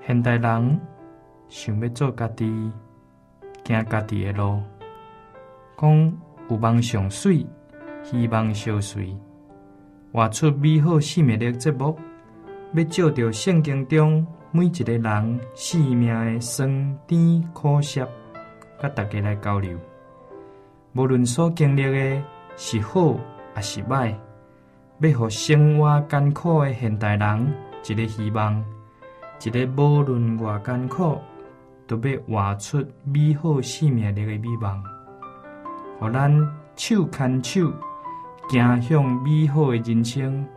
现代人想要做家己，行家己的路，讲有梦上水，希望相随，活出美好生命力节目，要照着圣经中每一个人生命的酸甜苦涩，甲大家来交流。无论所经历的是好还是歹，要互生活艰苦的现代人一个希望，一个无论偌艰苦，都要活出美好生命力的美梦，互咱手牵手，行向美好的人生。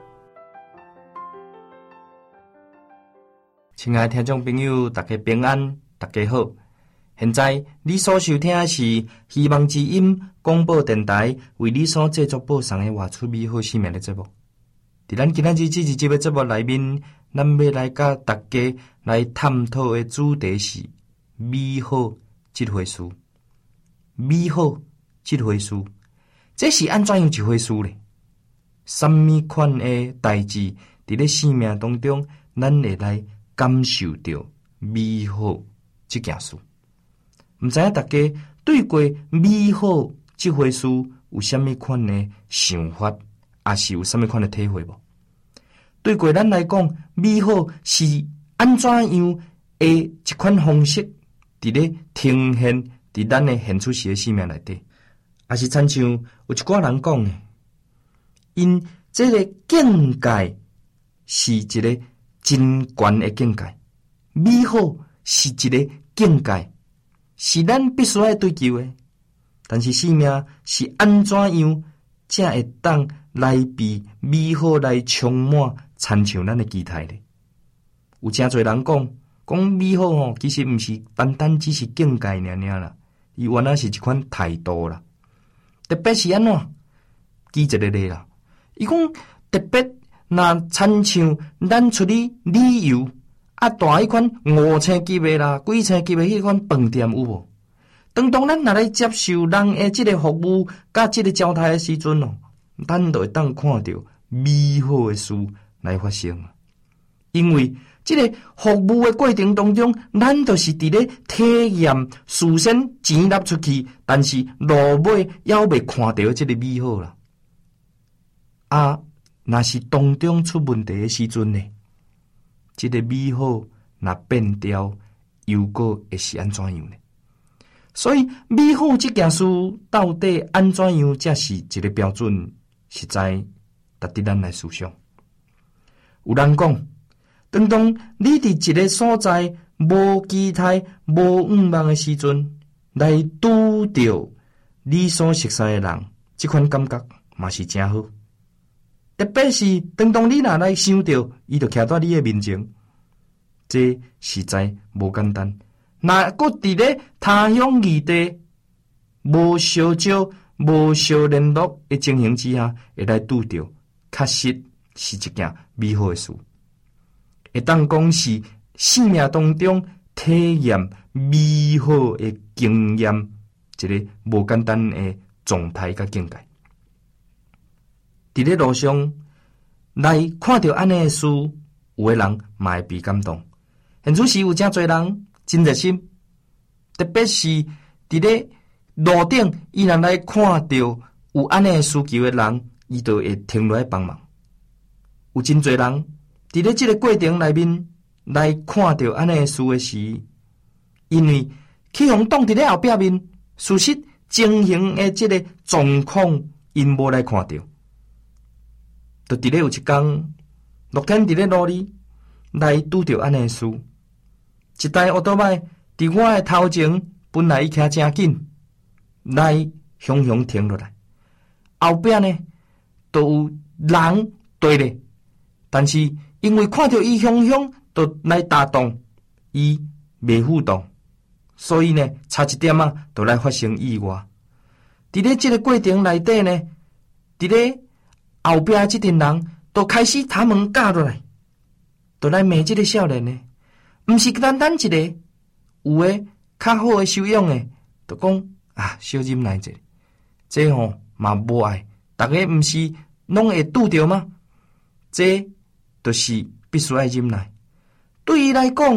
亲爱的听众朋友，大家平安，大家好。现在你所收听的是希望之音广播电台为你所制作播送的活出美好生命的节目。在咱今仔日这一集的节目里面，咱要来甲大家来探讨的主题是美好这回事。美好这回事，这是安怎样一回事呢？什么款的代志在咧生命当中，咱会来感受到美好这件事？唔知影大家对过美好这回事有什么款的想法，也是有什么款的体会无？对过咱来讲，美好是安怎样的一款方式，伫咧呈现伫咱的现出时的生命内底，也是亲像有一寡人讲的，因这个境界是一个真悬的境界，美好是一个境界，是咱必须要追求的。但是生命是安怎样才会当来被美好来充满，参像咱的期待呢？有真侪人讲美好哦，其实毋是单单只是境界尔啦，伊原来是一款态度啦。特别是安怎？举一个例啦，伊讲特别若参像咱出去旅游，大迄款5星级的啦、几星级的迄款饭店有无？当咱若来接受人的即个服务甲即个招待的时阵哦，咱就会当看到美好的事来发生。因为即个服务的过程当中，咱就是伫咧体验事先钱纳出去，但是路尾还未看到即个美好啦。若是当中出问题的时阵呢，即个美好若变调，又个会是安怎样呢？所以美好这件事到底安怎样才是一个标准？实在值得咱来思想。有人讲，当你伫一个所在无期待、无愿望的时阵，来拄到你所熟悉的人，这款感觉嘛是真好。特别是当你若来想到，伊就徛在你的面前，这实在无简单。若搁伫咧他乡异地，无相招、无相联络的情形之下，会来拄到，确实是一件美好的事。会当讲是生命当中体验美好的经验，一个无简单的状态甲境界。伫咧路上来看到安尼的事，有的人嘛会被感动。现主时有真侪人真热心，特别是伫咧路顶，伊若来看到有安尼的需求的人，伊就会停落来帮忙。有真侪人伫咧即个过程内面来看到安尼的事的时，因为去互挡伫咧后壁面，事实情形的即个状况，因无来看到。就伫咧有一天，乐天伫咧路里来拄着安尼的事，一台奥多麦伫我的头前，本来伊徛真紧，来雄雄停落来，后壁呢都有人对咧，但是因为看到伊雄雄，就来打动伊袂互动，所以呢差一点就来发生意外。伫咧即个过程内底呢，伫咧后壁这群人都开始他们架落来，都来骂这个少年呢，毋是单单一个，有诶较好诶修养诶，就讲小忍耐者，这嘛无爱，大家毋是拢会拄着吗？这就是必须爱忍耐。对伊来讲，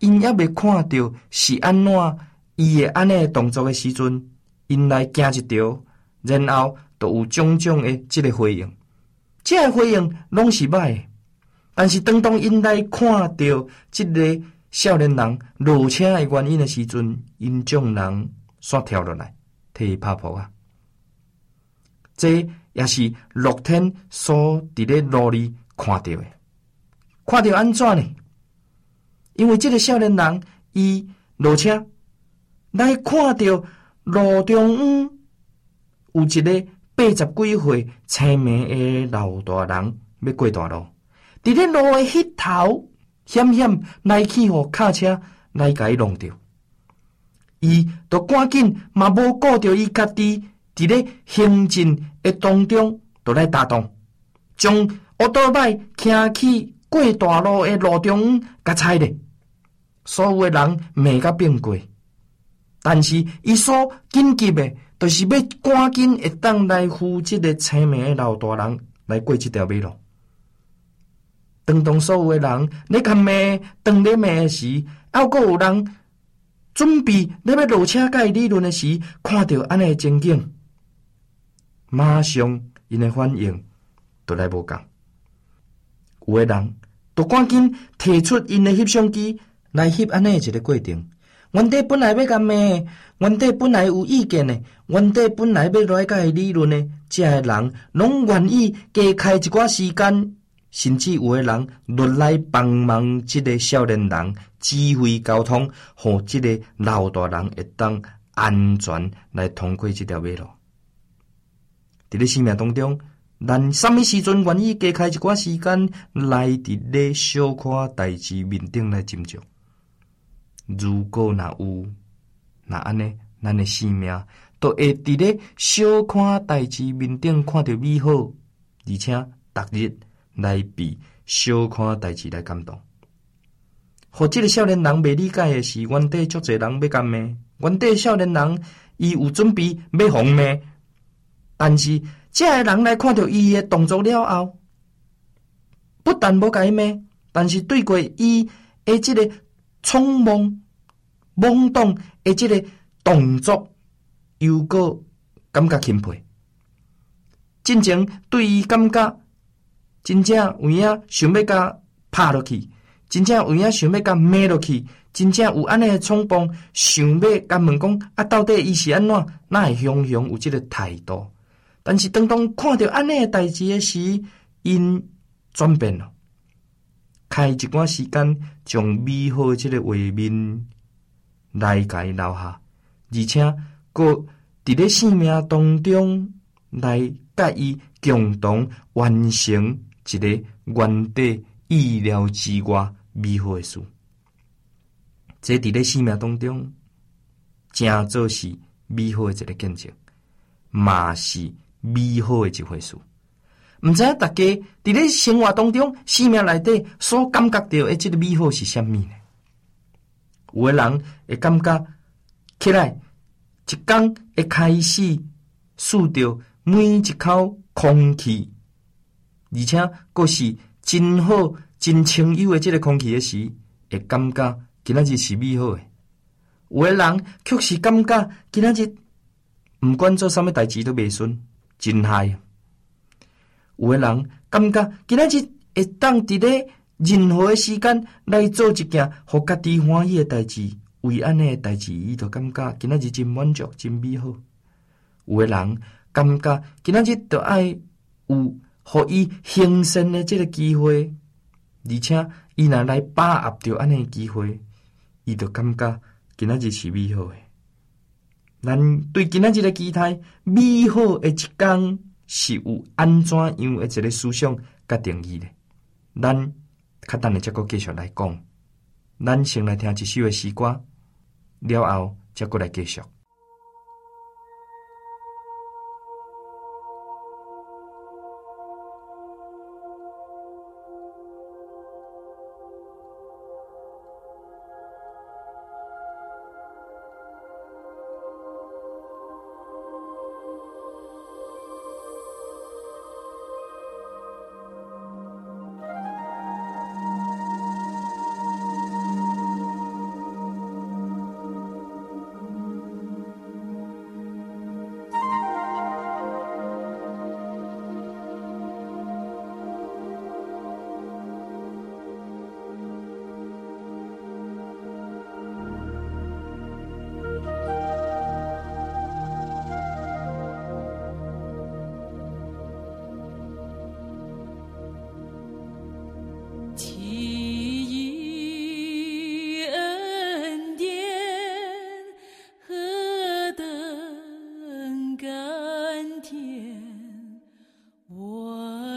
因还未看到是安怎伊的安尼动作的时阵，因来惊一条，然后就有种种的这个回应。这个回应拢是歹的，但是当因来看到这个少年人落车的原因的时阵，因众人煞跳落来替伊拍扑啊。这也是乐天所伫咧路里看到的，看到安怎呢？因为这个少年人伊落车来看到路中央有一个80几岁青面的老大人要过大路，伫咧路的迄头险险来去互卡车来甲伊弄着，伊就赶紧嘛无顾着伊家己伫咧行进的当中，就来打动，将奥多麦骑去过大路的路中央甲踩咧，所有的人骂甲变过，但是伊所紧急的，就是要赶紧会当来扶这个青面的老大人来过这条马路。当所有的人咧甲骂、当咧骂的时，还阁有人准备咧要落车甲伊理论的时，看到安尼的情景，马上因的反应就来无共。有的人就赶紧提出因的翕相机来翕安尼一个过程。原地本来要甲骂，原地本来有意见的，原地本来要来甲伊理论的，这个人拢愿意加开一寡时间，甚至有的人落来帮忙这个少年人指挥交通，互这个老大人会当安全来通过这条马路。伫咧生命当中，咱什么时阵愿意加开一寡时间来伫咧小可代志面顶来斟酌？如果若有，那安尼，咱的生命都会伫咧小看代志面顶看到美好，而且逐日来被小看代志来感动。互这个少年人未理解的是，原底足侪人要干骂，原底少年人伊有准备要防骂，但是这个人来看到伊的动作了后，不但无甲伊骂，但是对过伊的这个匆忙懵懂的这个动作，又个感觉钦佩，真正对伊感觉真正有影想要甲拍落去，真正有影想要甲骂落去，真正有安尼的冲动，想要甲问讲啊，到底伊是安怎？哪会雄雄有这个态度？但是当看到安尼的代志的时，因转变了，开一段时间，将美好的这个画面来甲伊留下，而且佫伫咧生命当中来甲伊共同完成一个原底意料之外美好的事。这伫咧生命当中，真做是美好的一个见证，嘛是美好的一回事。毋知影大家伫咧生活当中、生命内底所感觉到的这个美好是啥物呢？有的人会感觉起来，一天会开始嗅到每一口空气，而且佫是真好、真清幽的这个空气的时，会感觉今仔日是美好的。有的人却是感觉今仔日毋管做啥物代志都袂顺，真害。有的人感觉今仔日会当伫咧任何的时间来做一件互家己欢喜的代志，为安尼的代志，伊就感觉今仔日真满足、真美好。有的人感觉今仔日就爱有互伊行善的这个机会，而且伊若来把握着安尼的机会，伊就感觉今仔日是美好的。咱对今仔日的期待，美好的一天是有安怎样的一个思想甲定义的。咱较等下再继续来讲，咱先来听一首的诗歌，了后再过来继续。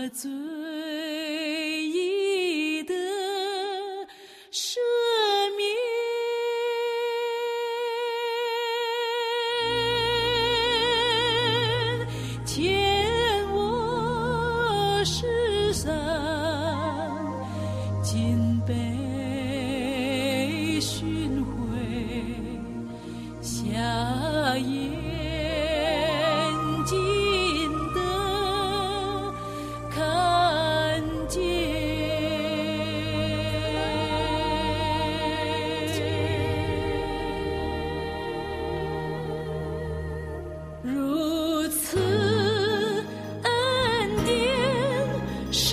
罪已得赦免，见我世上尽被寻回，下眼睛的看见。如此恩典使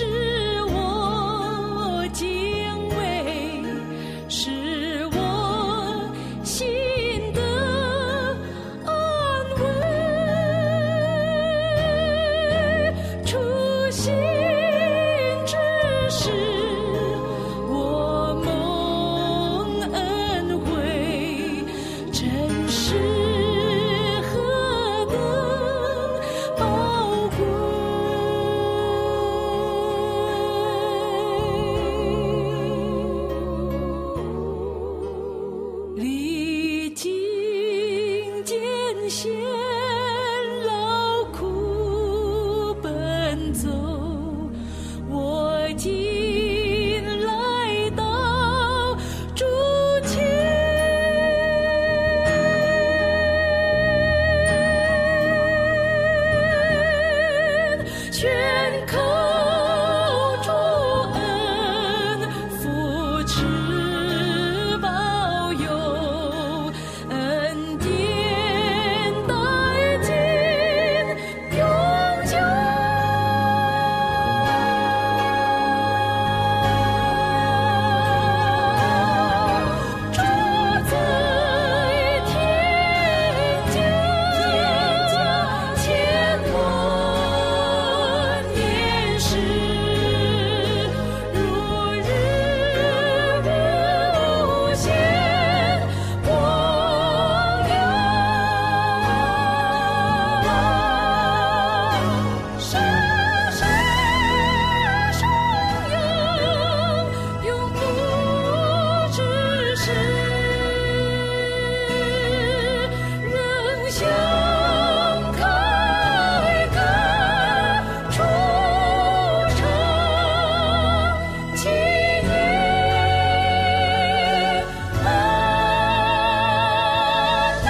我敬畏，使我心得安慰。初心之时，我蒙恩惠，真是何等宝贵！历经艰险劳苦奔走，我今来到主前，全靠主恩扶持保佑，恩典带进永久。主在天家千万年时，如日无限光耀，世世颂扬，永不止息，仍像开垦出城青叶满地。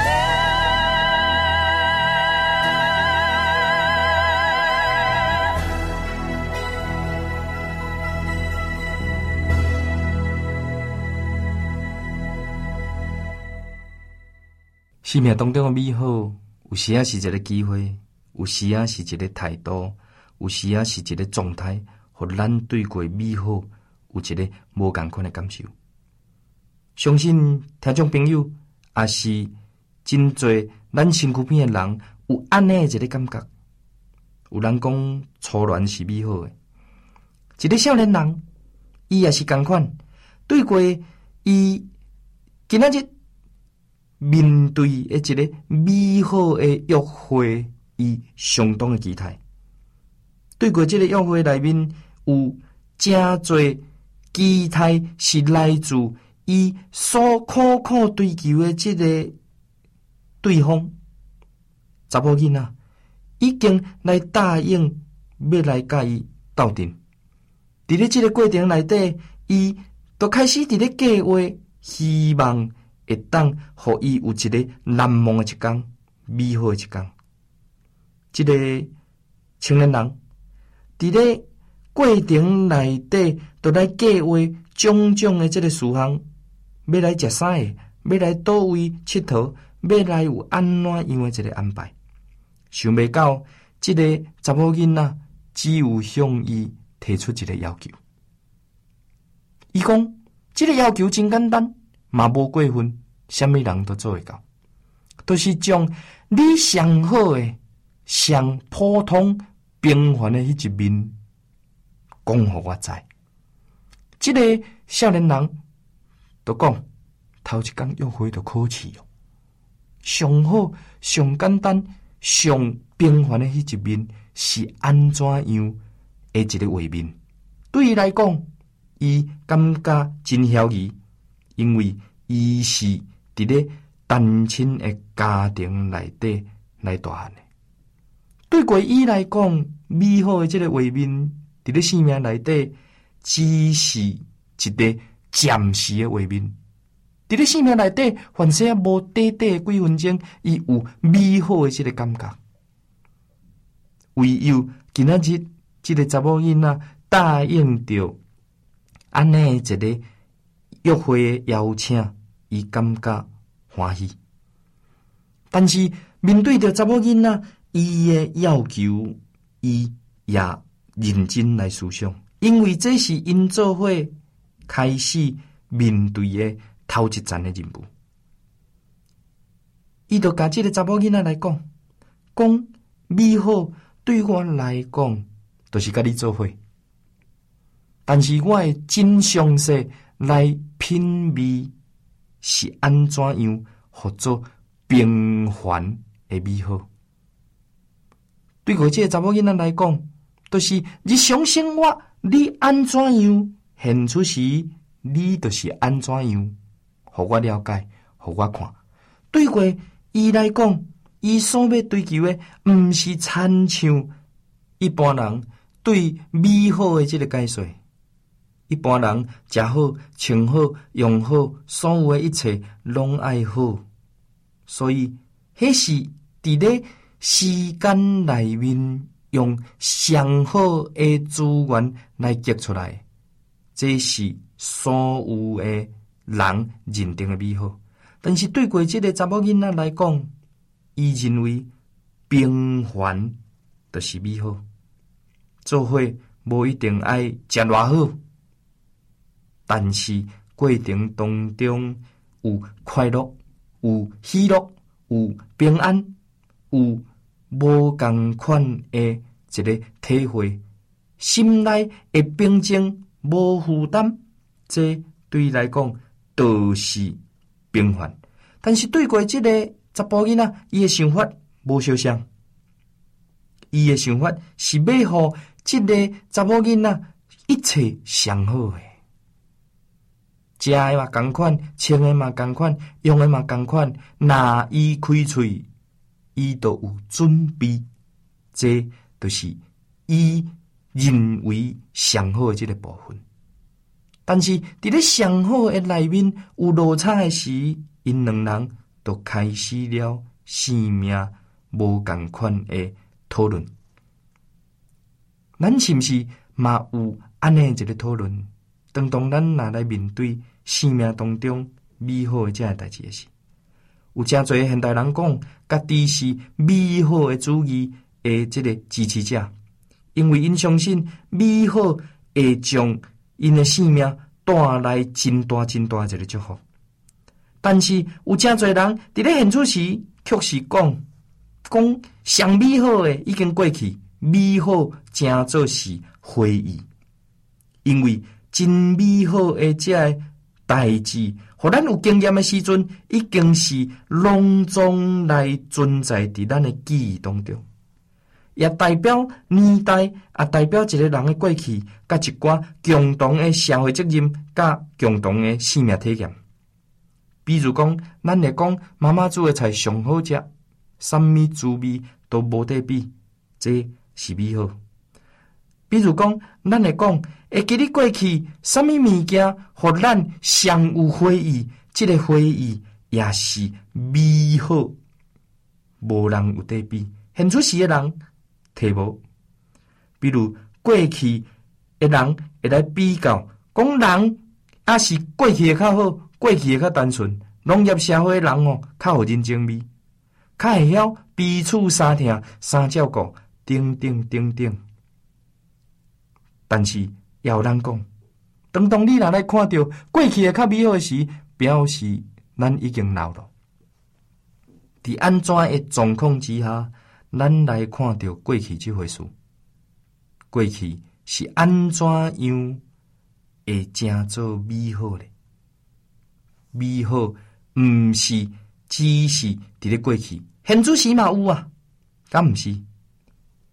生命当中的美好，有时啊是一个机会，有时啊是一个态度，有时啊是一个状态，互咱对过美好有一个无同款的感受。相信听众朋友也是真侪咱身躯边的人有安尼的一个感觉。有人讲初恋是美好的，一个少年人，伊也是同款，对过伊今仔日面对的一个美好的约会，伊相当的期待。对过这个约会内面有真侪期待，是来自伊所苦苦追求的这个对方。查某囡仔已经来答应要来甲伊斗阵。伫咧这个过程内底，伊就开始伫咧计划，希望会当互伊有一个难忘的一天，美好的一天。这个青年人伫咧过程内底，就来计划种种的这个事项，要来食啥的，要来倒位佚佗，要来有安怎样的一个安排。想袂到，这个查某囡仔只有向伊提出一个要求。伊讲，这个要求真简单，嘛无过分，什么人都做会到，就是将你上好的、上普通平凡的迄一面讲互我知。这个少年人就讲，头一天约会就考试哦，上好、上简单、上平凡的迄一面是安怎样的一个画面。对伊来讲，伊感觉真遐疑，因为伊是伫咧单亲的家庭内底来大汉的。对过伊来讲，美好的这个画面伫咧生命内底，只是一个暂时的画面。伫咧生命内底，凡是无短短几分钟，伊有美好的这个感觉。唯有今仔日这个查某囡仔答应着安尼一个约会的邀请，伊感觉欢喜。但是面对着查某囡仔伊的要求，伊也认真来思想，因为这是因做伙开始面对的头一站的任务。伊就甲这个查某囡仔来讲美好对我来讲，就是甲你做伙。但是我会真详细来品味，是安怎样合作平凡的美好。对我这个查某囡仔来讲，就是日常生活你安怎样现出时，你就是安怎样，互我了解，互我看。对过伊来讲，伊所要追求的，毋是亲像一般人对美好的这个解说。一般人食好、穿好、用好，所有的一切拢爱好，所以迄是伫咧时间内面用上好的资源来结出来，这是所有的人认定的美好。但是对过这个查某囡仔来讲，伊认为平凡就是美好，做伙无一定爱食偌好。但是过程当中有快乐，有喜乐，有平安，有无同款的一个体会，心内会平静，无负担，这对伊来讲都是平凡。但是对过这个查甫囡仔，伊的想法无相像，伊的想法是要互这个查某囡仔一切上好的。食的嘛同款，穿的嘛同款，用的嘛同款。若伊开喙，伊都有准备，这就是伊认为上好的这个部分。但是伫咧上好的内面有落差的时，因两人就开始了生命无同款的讨论。咱是毋是嘛有安尼一个讨论？当咱若来面对生命当中美好的这样代志的时，有真侪现代人讲，家己是美好的主义的这个支持者，因为因相信美好会将因的生命带来真大真大一个祝福。但是有真侪人伫咧现出时，却是讲上美好的已经过去，美好正做是回忆，因为真美好的这个代志，互咱有经验的时阵，已经是隆重来存在伫咱的记忆当中，也代表年代，也代表一个人的过去，甲一寡共同的社会责任，甲共同的生命体验。比如讲，咱会讲妈妈煮的菜上好食，什么滋味都无得比，这是美好。比如讲，咱会讲会记得过去什么物件，互咱上有回忆，这个回忆也是美好，无人有得比。现出时的人提无，比如过去的人会来比较，讲人也是过去的较好，过去的较单纯。农业社会的人哦，较有人情味，较会晓彼此相听、相照顾，等等等等。但是也有人讲，当你若来看到过去的较美好时，表示咱已经老了。伫安怎的状况之下，咱来看到过去这回事，过去是安怎样会正做美好的？美好毋是只是伫咧过去，现主时嘛有啊，敢毋是？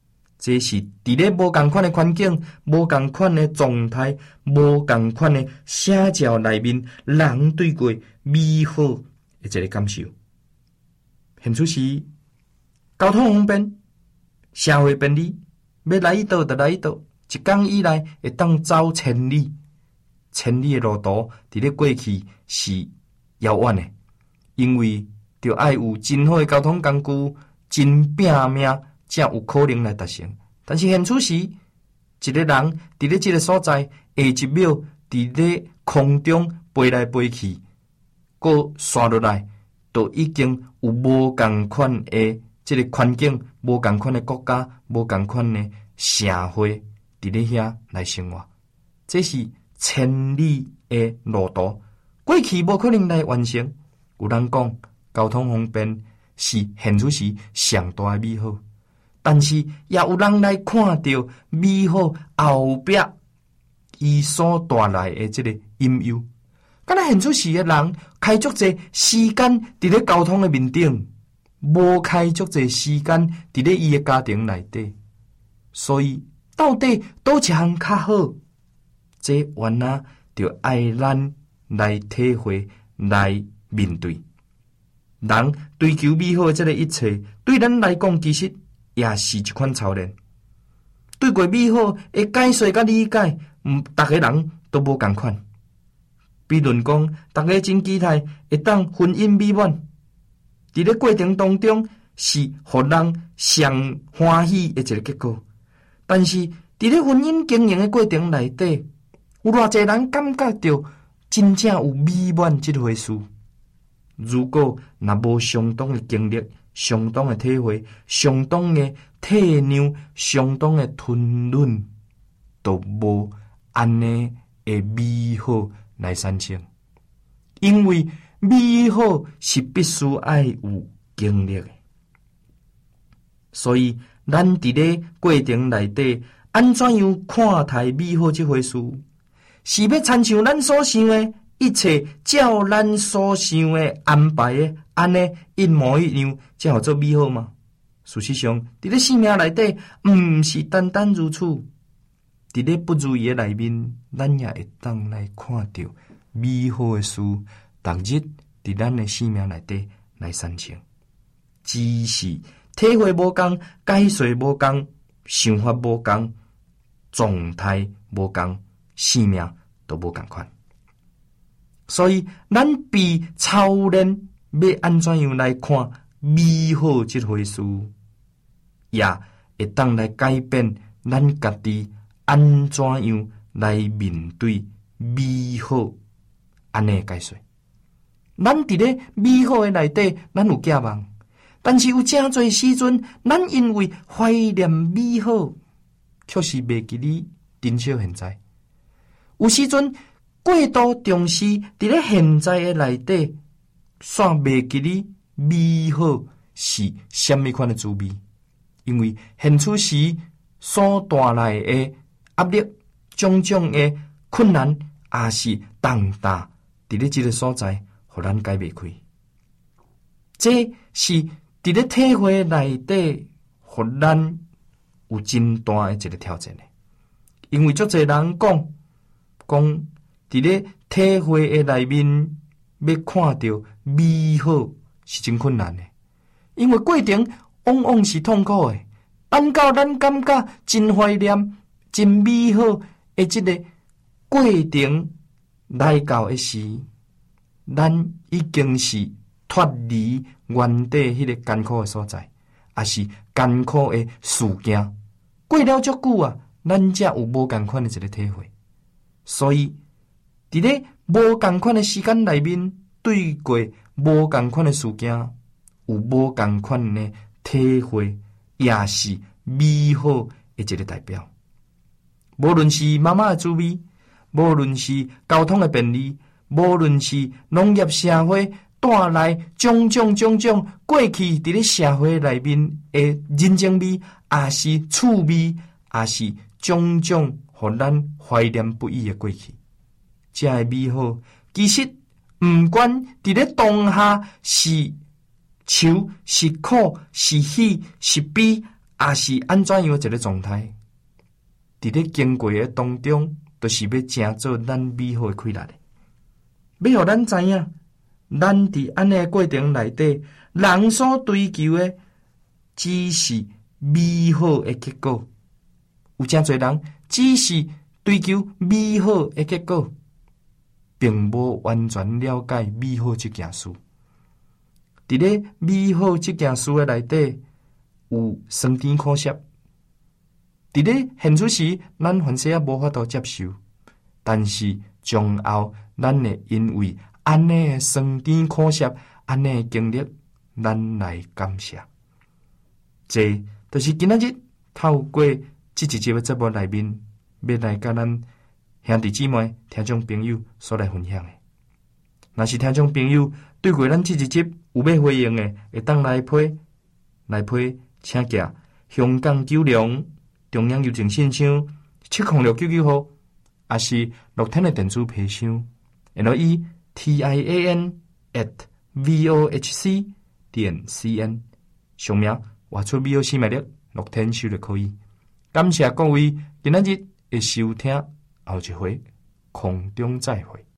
这是伫咧无共款的环境、无共款的状态、无共款的写照内面，人对过美好的一个感受。现出时交通方便，社会便利，要来一道就来一道，一天以内会当走千里。千里的路途，伫咧过去是遥远的，因为就爱有真好的交通工具，真拼命，才有可能来达成。但是现此时，一个人伫咧这个所在，下一秒伫咧空中飞来飞去，搁刷落来，都已经有无共款的这个环境，无共款的国家，无共款的社会伫咧遐来生活。这是千里的路途，过去无可能来完成。有人讲交通方便是现此时上大的美好，但是也有人来看到美好后壁伊所带来的这个阴忧。敢若现此时的人开足侪时间伫咧交通的面顶，无开足侪时间伫咧伊的家庭内底，所以到底倒一项较好？这原来就爱咱来体会、来面对。人追求美好的这个一切，对咱来讲，其实也是一款操练。对过美好的解说甲理解，逐个人都无共款。比论讲，逐个真期待会当婚姻美满，伫咧过程当中是互人上欢喜的一个结果。但是伫咧婚姻经营的过程内底，有偌济人感觉到真正有美满这回事。如果若无相当的经历、相当的体会、相当的体谅、相当的吞忍，都无安尼的美好来产生。因为美好是必须爱有经历的，所以咱伫咧过程内底，安怎样看待美好这回事？是要参像咱所想的，一切照咱所想的安排的，安尼一模一样，才叫做美好吗？事实上，伫咧生命内底，毋是单单如此。伫咧不如意的内面，咱也会当来看到美好的事，逐日伫咱的生命内底来产生。只是体会无共，解说无共，想法无共，状态无共，生命都无共款。所以，咱必操练要安怎样来看美好这回事，也会当来改变咱家己安怎样来面对美好安尼解说。咱伫咧美好的内底，咱有寄望，但是有真侪时阵，咱因为怀念美好，却是袂记哩珍惜现在。有时阵过度重视伫咧现在的内底，煞袂记哩美好是什么款的滋味？因为现此时所带来的压力、种种的困难，也是重大伫咧这个所在，互咱解袂开。这是伫咧体会内底，互咱有真大的一个挑战的。因为足侪人讲伫咧体会的内面，要看到美好是真困难的，因为过程往往是痛苦的。等到咱感觉真怀念、真美好的这个过程来到的时，咱已经是脱离原底迄个艰苦的所在，也是艰苦的事件。过了足久啊，咱才有无共款的一个体会。所以，伫咧无共款的时间内面，对过无共款的事件，有无共款的体会，也是美好的一个代表。无论是妈妈的滋味，无论是交通的便利，无论是农业社会带来种种过去伫咧社会内面的人情味，也是趣味，也是种种互咱怀念不已的过去。这个美好，其实毋管伫咧当下是愁是苦是喜是悲， 也是安怎样一个状态，伫咧经过的当中，就是要成做咱美好的开力的。要互咱知影，咱伫安尼的过程内底，人所追求的只是美好的结果。有真侪人只是追求美好的结果，并无完全了解美好这件事。伫咧美好这件事的内底，有酸甜苦涩。伫咧现此时，咱凡事也无法度接受，但是将后咱会因为安尼的酸甜苦涩、安尼的经历，咱来感谢。这就是今仔日透过这一集的节目内面，要来甲咱兄弟姊妹、听众朋友所来分享的。若是听众朋友对过咱这一集有要回应的，会当来批，请寄香港九龙中央邮政信箱706999号，也是乐天的电子批箱 LETIAN@vohc.cn 上面画出VOC卖力乐天收就可以。感谢各位今仔日的收听，后一回空中再会。